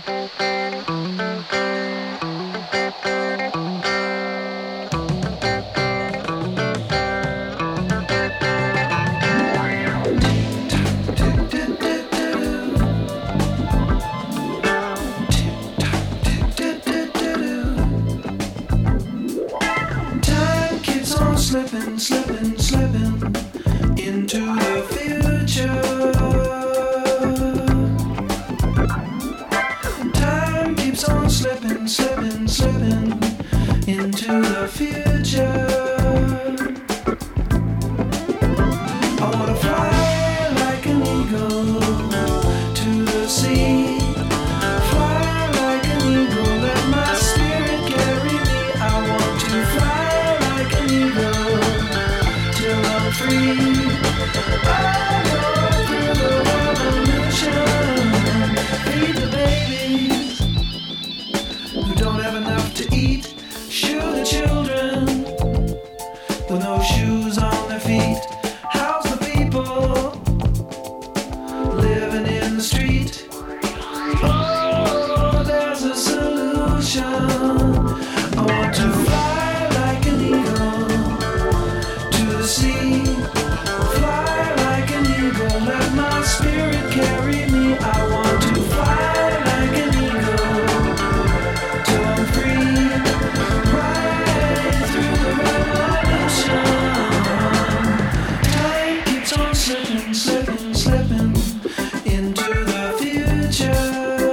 Slipping, slipping, slipping into the future. Time keeps on slipping, slipping, slipping into the future. I wanna fly like an eagle to the sea. Fly like an eagle, let my spirit carry me. I want to fly like an eagle till I'm free. I go through the revolution. Feed the babies who don't have enough to eat. Shoe the children with no shoes on their feet. House the people living in the street. Oh, there's a solution. I want to fly like an eagle to the sea. Fly like an eagle, let my spirit carry me. I want to fly like an eagle till I'm free. Right through the revolution. Time keeps on slipping, slipping, slipping into the future.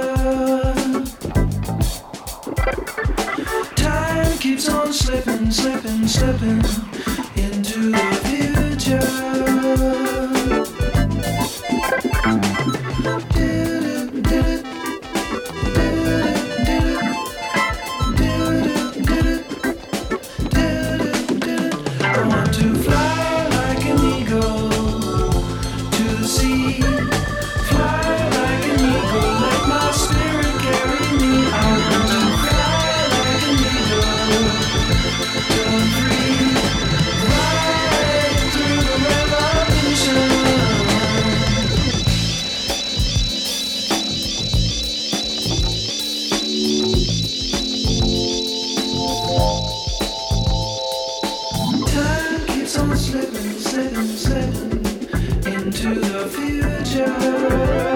Time keeps on slipping, slipping, slipping into the future. I want to fly like an eagle to the sea. Fly like an eagle, let my spirit carry me. I want to fly like an eagle till I'm free. Right through the revolution. Time keeps on slipping, slipping, slipping into the future.